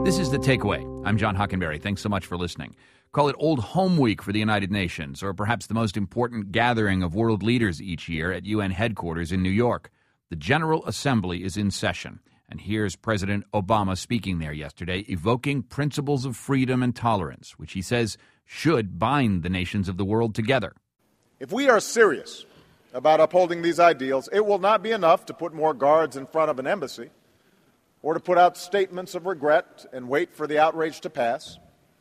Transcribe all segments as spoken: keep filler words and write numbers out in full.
This is The Takeaway. I'm John Hockenberry. Thanks so much for listening. Call it Old Home Week for the United Nations, or perhaps the most important gathering of world leaders each year at U N headquarters in New York. The General Assembly is in session, and here's President Obama speaking there yesterday, evoking principles of freedom and tolerance, which he says should bind the nations of the world together. If we are serious about upholding these ideals, it will not be enough to put more guards in front of an embassy or to put out statements of regret and wait for the outrage to pass.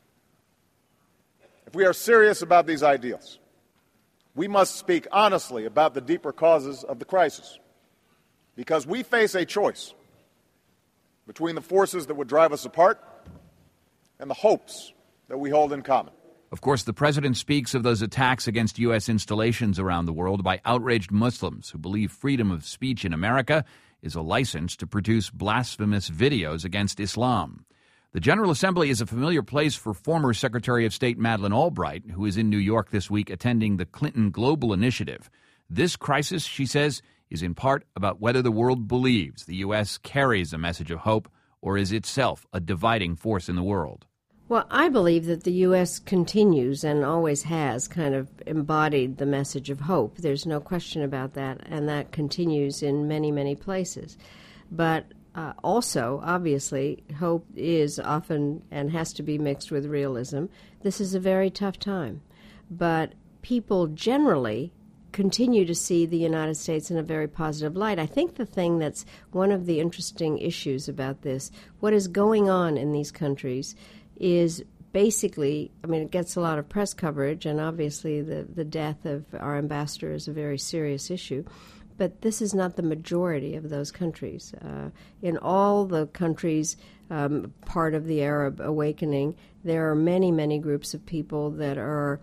If we are serious about these ideals, we must speak honestly about the deeper causes of the crisis, because we face a choice between the forces that would drive us apart and the hopes that we hold in common. Of course, the president speaks of those attacks against U S installations around the world by outraged Muslims who believe freedom of speech in America is a license to produce blasphemous videos against Islam. The General Assembly is a familiar place for former Secretary of State Madeleine Albright, who is in New York this week attending the Clinton Global Initiative. This crisis, she says, is in part about whether the world believes the U S carries a message of hope or is itself a dividing force in the world. Well, I believe that the U S continues and always has kind of embodied the message of hope. There's no question about that, and that continues in many, many places. But uh, also, obviously, hope is often and has to be mixed with realism. This is a very tough time. But people generally continue to see the United States in a very positive light. I think the thing that's one of the interesting issues about this, what is going on in these countries, is basically, I mean, it gets a lot of press coverage, and obviously the, the death of our ambassador is a very serious issue, but this is not the majority of those countries. Uh, in all the countries, um, part of the Arab awakening, there are many, many groups of people that are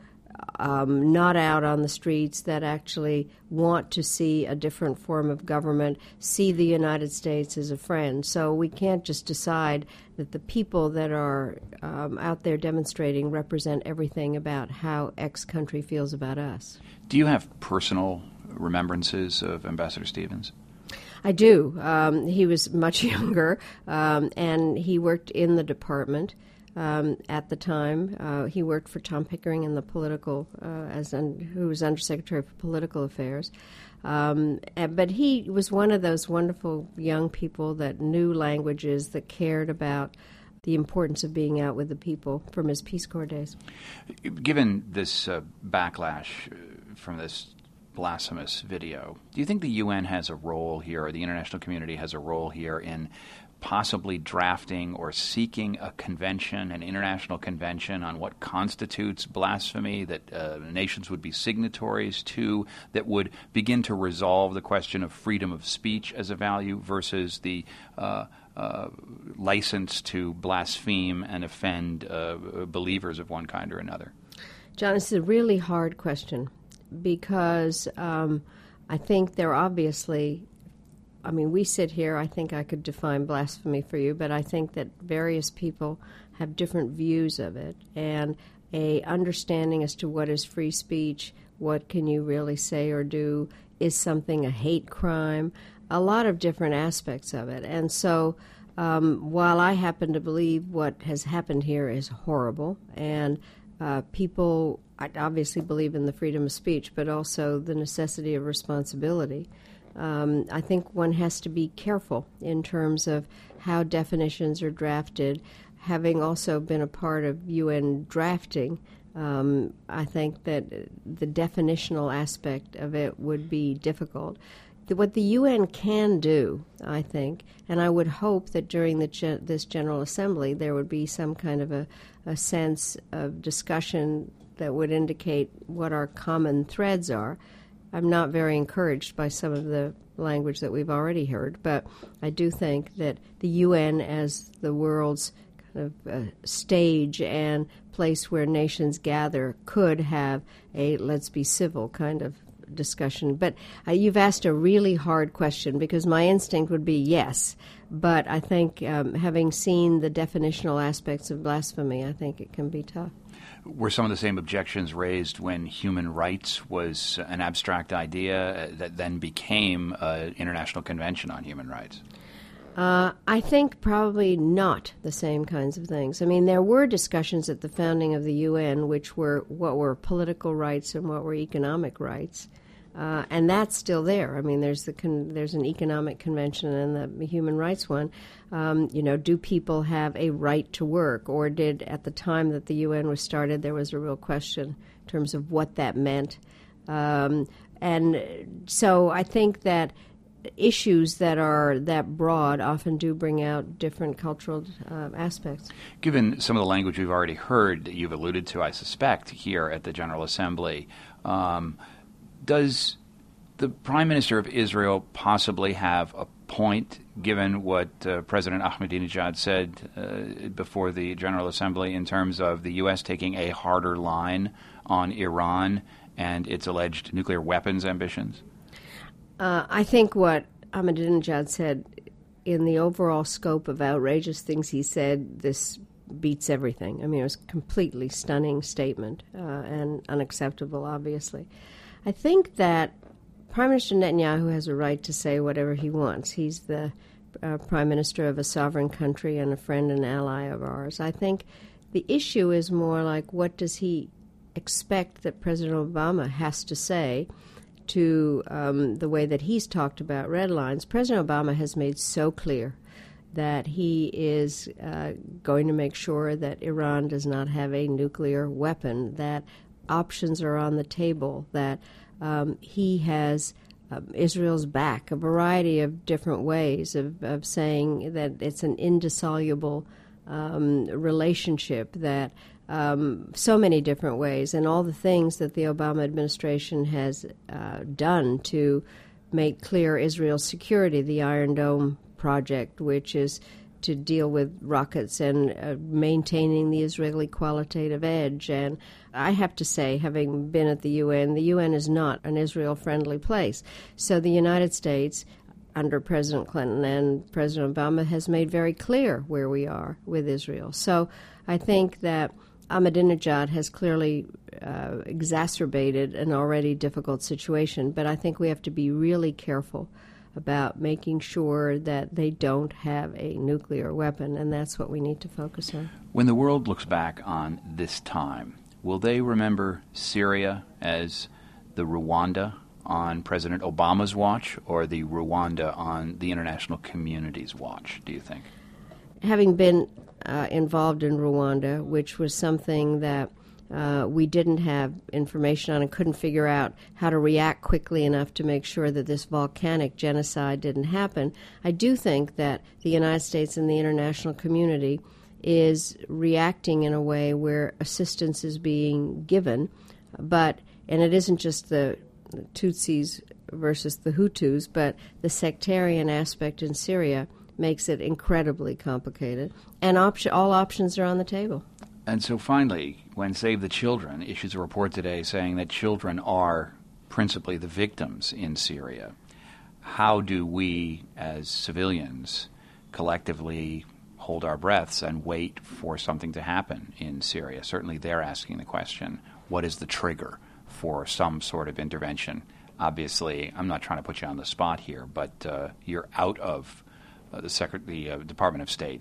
Um, not out on the streets, that actually want to see a different form of government, see the United States as a friend. So we can't just decide that the people that are um, out there demonstrating represent everything about how X country feels about us. Do you have personal remembrances of Ambassador Stevens? I do. Um, he was much younger, um, and he worked in the department. Um, at the time, uh, he worked for Tom Pickering in the political, uh, as un- who was Undersecretary for Political Affairs. Um, and, but he was one of those wonderful young people that knew languages, that cared about the importance of being out with the people from his Peace Corps days. Given this uh, backlash from this blasphemous video, do you think the U N has a role here, or the international community has a role here in possibly drafting or seeking a convention, an international convention on what constitutes blasphemy that uh, nations would be signatories to, that would begin to resolve the question of freedom of speech as a value versus the uh, uh, license to blaspheme and offend uh, believers of one kind or another? John, it's a really hard question because um, I think there obviously I mean, we sit here, I think I could define blasphemy for you, but I think that various people have different views of it, and a understanding as to what is free speech, what can you really say or do, is something a hate crime, a lot of different aspects of it. And so um, while I happen to believe what has happened here is horrible, and uh, people I obviously believe in the freedom of speech, but also the necessity of responsibility, Um, I think one has to be careful in terms of how definitions are drafted. Having also been a part of U N drafting, um, I think that the definitional aspect of it would be difficult. What the U N can do, I think, and I would hope that during the gen- this General Assembly there would be some kind of a, a sense of discussion that would indicate what our common threads are. I'm not very encouraged by some of the language that we've already heard, but I do think that the U N as the world's kind of uh, stage and place where nations gather could have a let's be civil kind of discussion. But uh, you've asked a really hard question because my instinct would be yes, but I think um, having seen the definitional aspects of blasphemy, I think it can be tough. Were some of the same objections raised when human rights was an abstract idea that then became an international convention on human rights? Uh, I think probably not the same kinds of things. I mean, there were discussions at the founding of the U N which were what were political rights and what were economic rights, uh, and that's still there. I mean, there's the con- there's an economic convention and the human rights one. Um, you know, do people have a right to work, or did at the time that the U N was started there was a real question in terms of what that meant, um, and so I think that issues that are that broad often do bring out different cultural uh, aspects. Given some of the language we've already heard that you've alluded to, I suspect, here at the General Assembly, um, does the Prime Minister of Israel possibly have a point, given what uh, President Ahmadinejad said uh, before the General Assembly in terms of the U S taking a harder line on Iran and its alleged nuclear weapons ambitions? Uh, I think what Ahmadinejad said, in the overall scope of outrageous things he said, this beats everything. I mean, it was a completely stunning statement uh, and unacceptable, obviously. I think that Prime Minister Netanyahu has a right to say whatever he wants. He's the uh, Prime Minister of a sovereign country and a friend and ally of ours. I think the issue is more like, what does he expect that President Obama has to say to um, the way that he's talked about red lines? President Obama has made so clear that he is uh, going to make sure that Iran does not have a nuclear weapon, that options are on the table, that um, he has uh, Israel's back, a variety of different ways of, of saying that it's an indissoluble um, relationship, that Um, so many different ways, and all the things that the Obama administration has uh, done to make clear Israel's security, the Iron Dome project, which is to deal with rockets and uh, maintaining the Israeli qualitative edge. And I have to say, having been at the U N, the U N is not an Israel-friendly place. So the United States, under President Clinton and President Obama, has made very clear where we are with Israel. So I think that Ahmadinejad has clearly uh, exacerbated an already difficult situation, but I think we have to be really careful about making sure that they don't have a nuclear weapon, and that's what we need to focus on. When the world looks back on this time, will they remember Syria as the Rwanda on President Obama's watch, or the Rwanda on the international community's watch, do you think? Having been uh, involved in Rwanda, which was something that uh, we didn't have information on and couldn't figure out how to react quickly enough to make sure that this volcanic genocide didn't happen, I do think that the United States and the international community is reacting in a way where assistance is being given, but, and it isn't just the Tutsis versus the Hutus, but the sectarian aspect in Syria makes it incredibly complicated, and op- all options are on the table. And so finally, when Save the Children issues a report today saying that children are principally the victims in Syria, how do we as civilians collectively hold our breaths and wait for something to happen in Syria? Certainly they're asking the question, what is the trigger for some sort of intervention? Obviously, I'm not trying to put you on the spot here, but uh, you're out of uh, the, Secret- the uh, Department of State.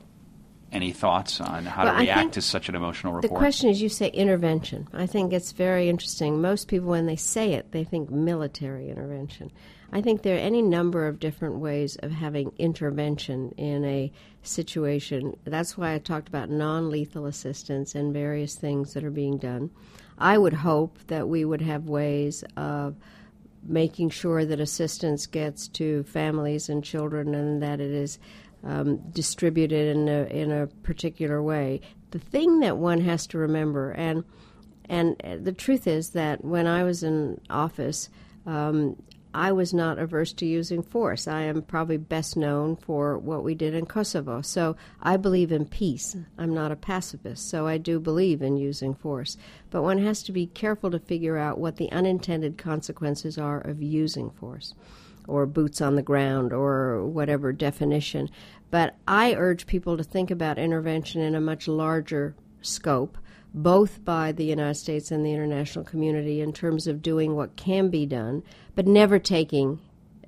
Any thoughts on how well, to react to such an emotional report? The question is, you say intervention. I think it's very interesting. Most people, when they say it, they think military intervention. I think there are any number of different ways of having intervention in a situation. That's why I talked about non-lethal assistance and various things that are being done. I would hope that we would have ways of making sure that assistance gets to families and children and that it is um, distributed in a, in a particular way. The thing that one has to remember, and and the truth is that when I was in office, um, I was not averse to using force. I am probably best known for what we did in Kosovo. So I believe in peace. I'm not a pacifist, so I do believe in using force. But one has to be careful to figure out what the unintended consequences are of using force, or boots on the ground, or whatever definition. But I urge people to think about intervention in a much larger scope, both by the United States and the international community, in terms of doing what can be done, but never taking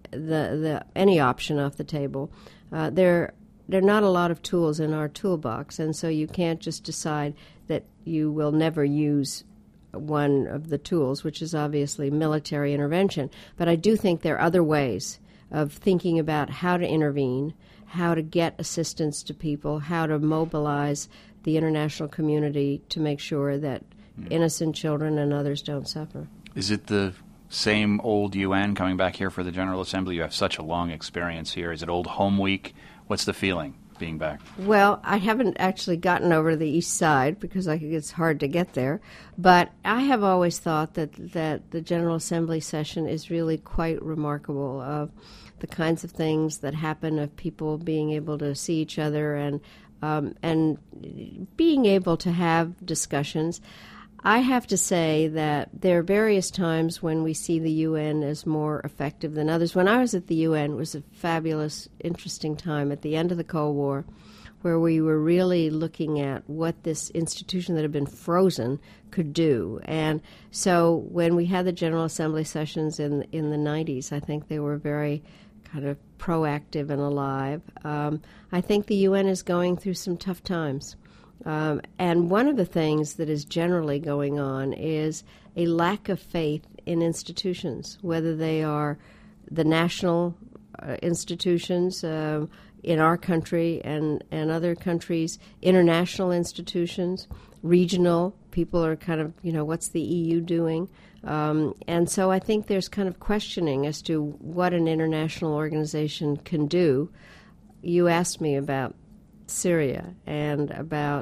the, the any option off the table. Uh, there, there are not a lot of tools in our toolbox, and so you can't just decide that you will never use one of the tools, which is obviously military intervention. But I do think there are other ways of thinking about how to intervene, how to get assistance to people, how to mobilize the international community to make sure that mm. innocent children and others don't suffer. Is it the same old U N coming back here for the General Assembly? You have such a long experience here. Is it old home week? What's the feeling being back? Well, I haven't actually gotten over to the east side because I think it's hard to get there. But I have always thought that, that the General Assembly session is really quite remarkable, of the kinds of things that happen, of people being able to see each other and um, and being able to have discussions. I have to say that there are various times when we see the U N as more effective than others. When I was at the U N, it was a fabulous, interesting time at the end of the Cold War, where we were really looking at what this institution that had been frozen could do. And so when we had the General Assembly sessions in in the nineties, I think they were very kind of proactive and alive. Um, I think the U N is going through some tough times. Um, and one of the things that is generally going on is a lack of faith in institutions, whether they are the national uh, institutions uh, in our country and, and other countries, international institutions, regional. People are kind of, you know, what's the E U doing? Um, and so I think there's kind of questioning as to what an international organization can do. You asked me about Syria and about,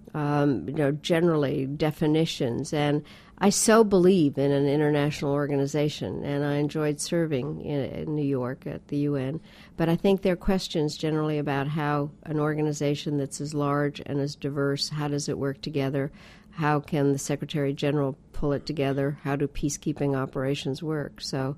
um, you know, generally definitions. And I so believe in an international organization, and I enjoyed serving in, in New York at the U N. But I think there are questions generally about how an organization that's as large and as diverse, how does it work together? How can the Secretary General pull it together? How do peacekeeping operations work? So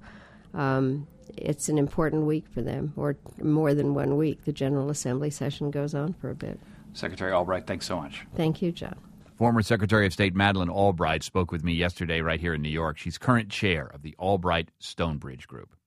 um, it's an important week for them, or more than one week. The General Assembly session goes on for a bit. Secretary Albright, thanks so much. Thank you, John. Former Secretary of State Madeleine Albright spoke with me yesterday right here in New York. She's current chair of the Albright Stonebridge Group.